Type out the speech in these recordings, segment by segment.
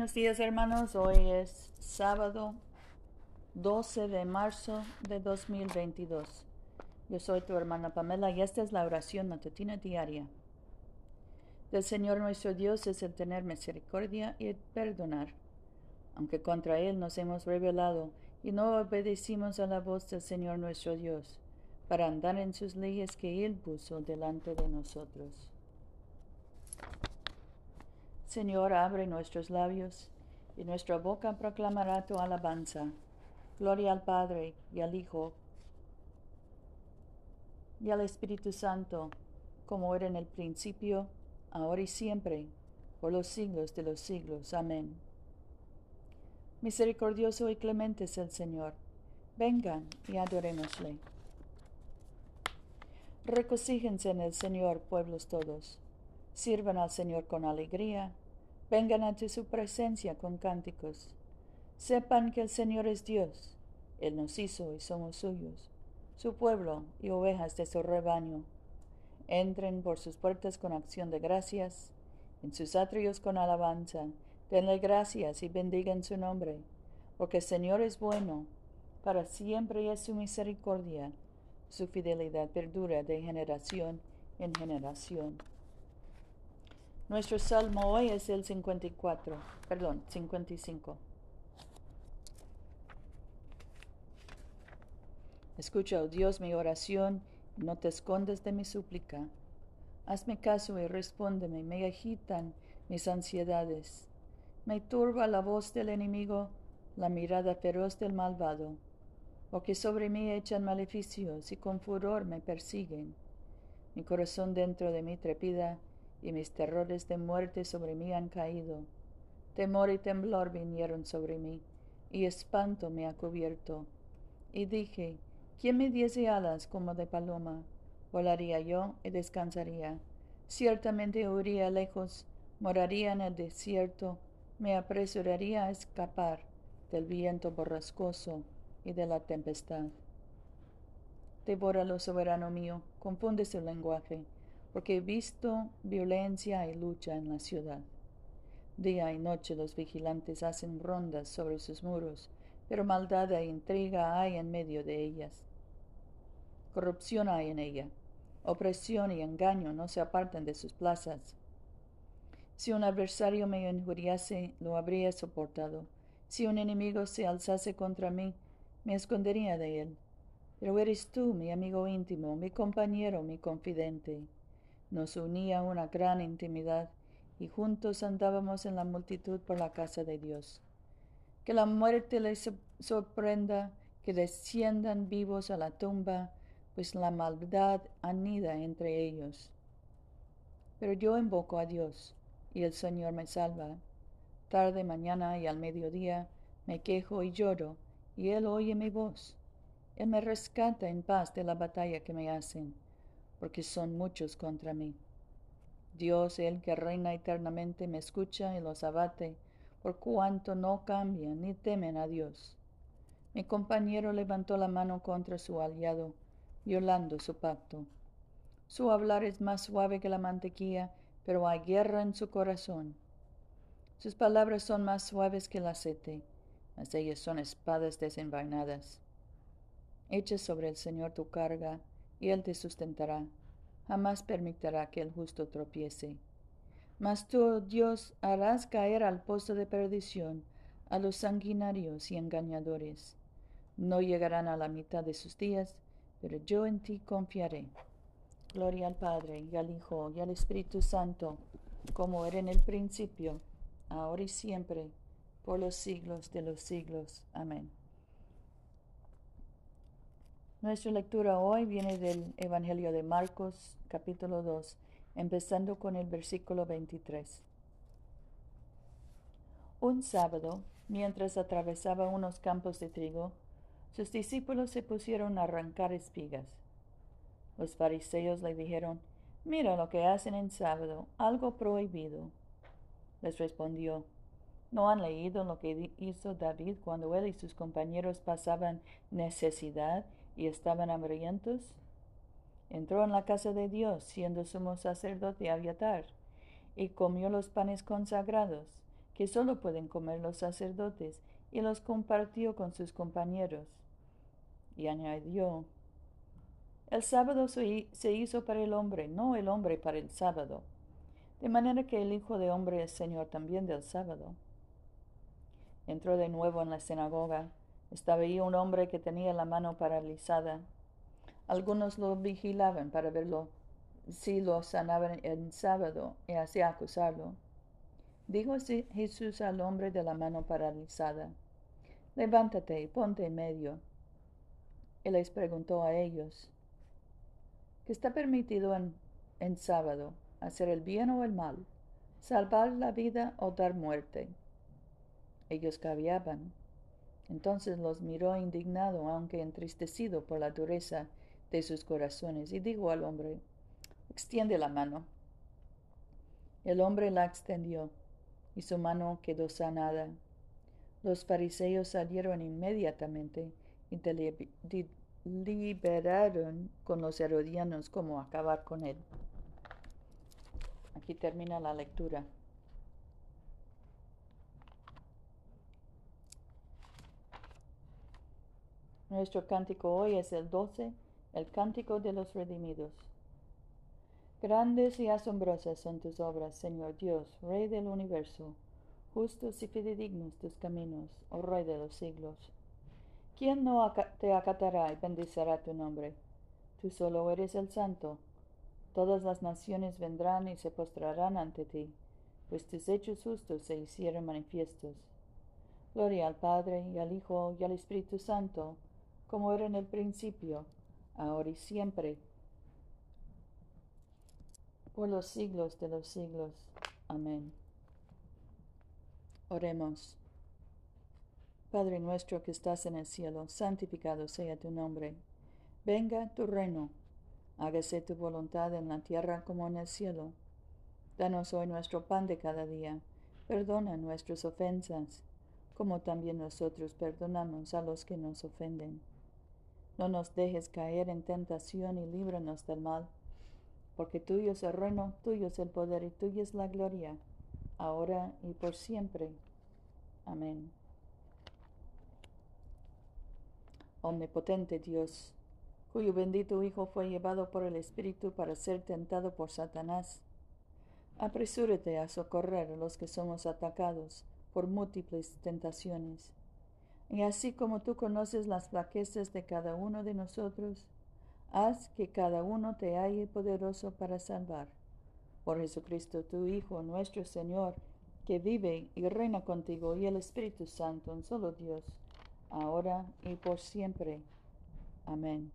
Buenos días, hermanos. Hoy es sábado 12 de marzo de 2022. Yo soy tu hermana Pamela y esta es la oración matutina diaria. Del Señor nuestro Dios es el tener misericordia y el perdonar, aunque contra Él nos hemos rebelado y no obedecimos a la voz del Señor nuestro Dios, para andar en sus leyes que Él puso delante de nosotros. Señor, abre nuestros labios, y nuestra boca proclamará tu alabanza. Gloria al Padre, y al Hijo, y al Espíritu Santo, como era en el principio, ahora y siempre, por los siglos de los siglos. Amén. Misericordioso y clemente es el Señor. Vengan y adorémosle. Recocíjense en el Señor, pueblos todos. Sirvan al Señor con alegría. Vengan ante su presencia con cánticos. Sepan que el Señor es Dios. Él nos hizo y somos suyos, su pueblo y ovejas de su rebaño. Entren por sus puertas con acción de gracias, en sus atrios con alabanza. Denle gracias y bendigan su nombre, porque el Señor es bueno, para siempre es su misericordia. Su fidelidad perdura de generación en generación. Nuestro salmo hoy es el 55. Escucha, oh Dios, mi oración, y no te escondas de mi súplica. Hazme caso y respóndeme, me agitan mis ansiedades. Me turba la voz del enemigo, la mirada feroz del malvado, porque sobre mí echan maleficios y con furor me persiguen. Mi corazón dentro de mí trepida, y mis terrores de muerte sobre mí han caído. Temor y temblor vinieron sobre mí, y espanto me ha cubierto. Y dije, ¿quién me diese alas como de paloma? Volaría yo y descansaría. Ciertamente huiría lejos, moraría en el desierto, me apresuraría a escapar del viento borrascoso y de la tempestad. Devóralo, soberano mío, confunde su lenguaje, porque he visto violencia y lucha en la ciudad. Día y noche los vigilantes hacen rondas sobre sus muros, pero maldad e intriga hay en medio de ellas. Corrupción hay en ella. Opresión y engaño no se apartan de sus plazas. Si un adversario me injuriase, lo habría soportado. Si un enemigo se alzase contra mí, me escondería de él. Pero eres tú, mi amigo íntimo, mi compañero, mi confidente. Nos unía una gran intimidad, y juntos andábamos en la multitud por la casa de Dios. Que la muerte les sorprenda, que desciendan vivos a la tumba, pues la maldad anida entre ellos. Pero yo invoco a Dios, y el Señor me salva. Tarde, mañana y al mediodía me quejo y lloro, y Él oye mi voz. Él me rescata en paz de la batalla que me hacen, porque son muchos contra mí. Dios, el que reina eternamente, me escucha y los abate, por cuanto no cambian ni temen a Dios. Mi compañero levantó la mano contra su aliado, violando su pacto. Su hablar es más suave que la mantequilla, pero hay guerra en su corazón. Sus palabras son más suaves que el aceite, mas ellas son espadas desenvainadas. Echa sobre el Señor tu carga, y Él te sustentará. Jamás permitirá que el justo tropiece. Mas tú, Dios, harás caer al pozo de perdición a los sanguinarios y engañadores. No llegarán a la mitad de sus días, pero yo en ti confiaré. Gloria al Padre, y al Hijo, y al Espíritu Santo, como era en el principio, ahora y siempre, por los siglos de los siglos. Amén. Nuestra lectura hoy viene del Evangelio de Marcos, capítulo 2, empezando con el versículo 23. Un sábado, mientras atravesaba unos campos de trigo, sus discípulos se pusieron a arrancar espigas. Los fariseos le dijeron, «Mira lo que hacen en sábado, algo prohibido». Les respondió, ¿no han leído lo que hizo David cuando él y sus compañeros pasaban necesidad y estaban hambrientos? Entró en la casa de Dios, siendo sumo sacerdote Abiatar, y comió los panes consagrados, que solo pueden comer los sacerdotes, y los compartió con sus compañeros. Y añadió, el sábado se hizo para el hombre, no el hombre para el sábado. De manera que el Hijo de Hombre es Señor también del sábado. Entró de nuevo en la sinagoga. Estaba ahí un hombre que tenía la mano paralizada. Algunos lo vigilaban para verlo si lo sanaban en sábado y así acusarlo. Dijo Jesús al hombre de la mano paralizada, levántate y ponte en medio. Y les preguntó a ellos, ¿qué está permitido en sábado? ¿Hacer el bien o el mal? ¿Salvar la vida o dar muerte? Ellos caviaban. Entonces los miró indignado, aunque entristecido por la dureza de sus corazones, y dijo al hombre, extiende la mano. El hombre la extendió, y su mano quedó sanada. Los fariseos salieron inmediatamente y deliberaron con los herodianos cómo acabar con él. Aquí termina la lectura. Nuestro cántico hoy es el 12, el cántico de los redimidos. Grandes y asombrosas son tus obras, Señor Dios, Rey del universo. Justos y fidedignos tus caminos, oh Rey de los siglos. ¿Quién no te acatará y bendecirá tu nombre? Tú solo eres el Santo. Todas las naciones vendrán y se postrarán ante ti, pues tus hechos justos se hicieron manifiestos. Gloria al Padre, y al Hijo, y al Espíritu Santo, como era en el principio, ahora y siempre, por los siglos de los siglos. Amén. Oremos. Padre nuestro que estás en el cielo, santificado sea tu nombre. Venga tu reino. Hágase tu voluntad en la tierra como en el cielo. Danos hoy nuestro pan de cada día. Perdona nuestras ofensas, como también nosotros perdonamos a los que nos ofenden. No nos dejes caer en tentación y líbranos del mal, porque tuyo es el reino, tuyo es el poder y tuya es la gloria, ahora y por siempre. Amén. Omnipotente Dios, cuyo bendito Hijo fue llevado por el Espíritu para ser tentado por Satanás, apresúrate a socorrer a los que somos atacados por múltiples tentaciones. Y así como tú conoces las flaquezas de cada uno de nosotros, haz que cada uno te halle poderoso para salvar. Por Jesucristo tu Hijo, nuestro Señor, que vive y reina contigo y el Espíritu Santo, un solo Dios, ahora y por siempre. Amén.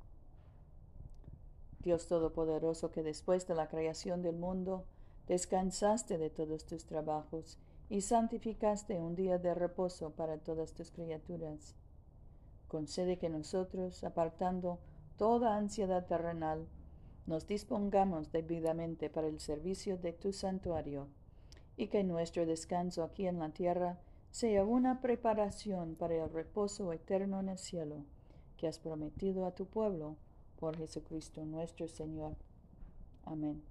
Dios Todopoderoso, que después de la creación del mundo descansaste de todos tus trabajos y santificaste un día de reposo para todas tus criaturas, concede que nosotros, apartando toda ansiedad terrenal, nos dispongamos debidamente para el servicio de tu santuario, y que nuestro descanso aquí en la tierra sea una preparación para el reposo eterno en el cielo, que has prometido a tu pueblo, por Jesucristo nuestro Señor. Amén.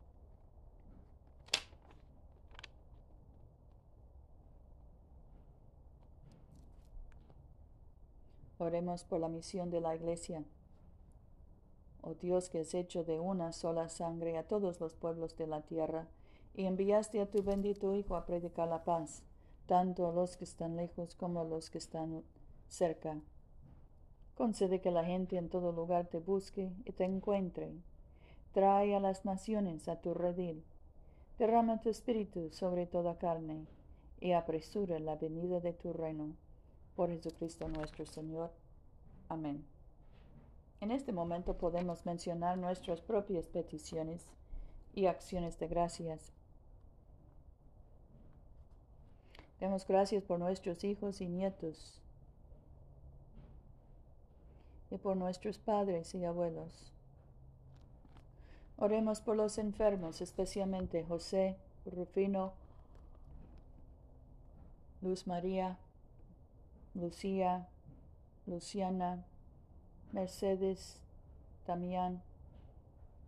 Oremos por la misión de la Iglesia. Oh Dios, que has hecho de una sola sangre a todos los pueblos de la tierra, y enviaste a tu bendito Hijo a predicar la paz, tanto a los que están lejos como a los que están cerca. Concede que la gente en todo lugar te busque y te encuentre. Trae a las naciones a tu redil. Derrama tu espíritu sobre toda carne, y apresura la venida de tu reino. Por Jesucristo nuestro Señor. Amén. En este momento podemos mencionar nuestras propias peticiones y acciones de gracias. Demos gracias por nuestros hijos y nietos, y por nuestros padres y abuelos. Oremos por los enfermos, especialmente José, Rufino, Luz María, Lucía, Luciana, Mercedes, Damián,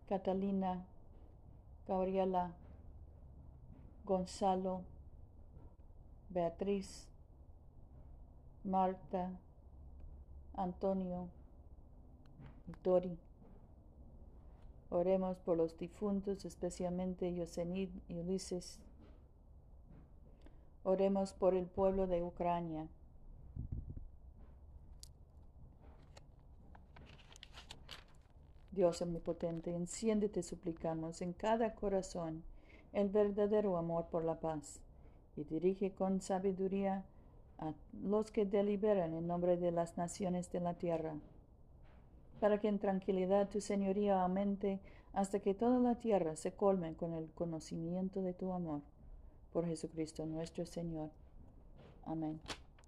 Catalina, Gabriela, Gonzalo, Beatriz, Marta, Antonio y Tori. Oremos por los difuntos, especialmente Yosenid y Ulises. Oremos por el pueblo de Ucrania. Dios omnipotente, enciende, te suplicamos, en cada corazón el verdadero amor por la paz, y dirige con sabiduría a los que deliberan en nombre de las naciones de la tierra, para que en tranquilidad tu señoría aumente hasta que toda la tierra se colme con el conocimiento de tu amor. Por Jesucristo nuestro Señor. Amén.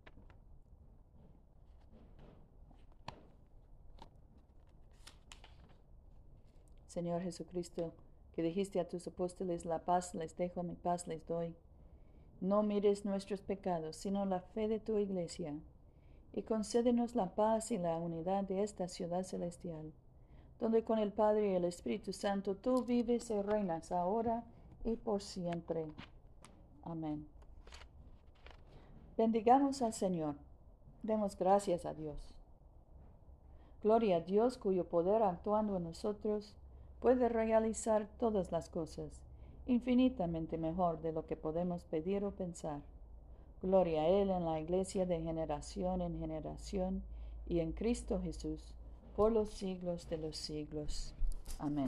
Señor Jesucristo, que dijiste a tus apóstoles, la paz les dejo, mi paz les doy. No mires nuestros pecados, sino la fe de tu iglesia, y concédenos la paz y la unidad de esta ciudad celestial, donde con el Padre y el Espíritu Santo tú vives y reinas ahora y por siempre. Amén. Bendigamos al Señor. Demos gracias a Dios. Gloria a Dios, cuyo poder actuando en nosotros puede realizar todas las cosas, infinitamente mejor de lo que podemos pedir o pensar. Gloria a Él en la Iglesia de generación en generación y en Cristo Jesús, por los siglos de los siglos. Amén.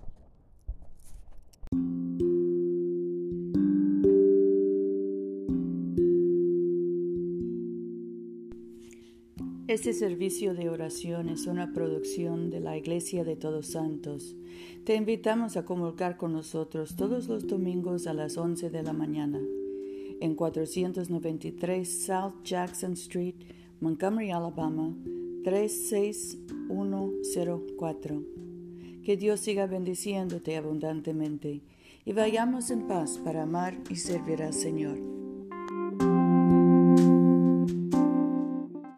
Este servicio de oración es una producción de la Iglesia de Todos Santos. Te invitamos a comulgar con nosotros todos los domingos a las 11 de la mañana en 493 South Jackson Street, Montgomery, Alabama, 36104. Que Dios siga bendiciéndote abundantemente y vayamos en paz para amar y servir al Señor.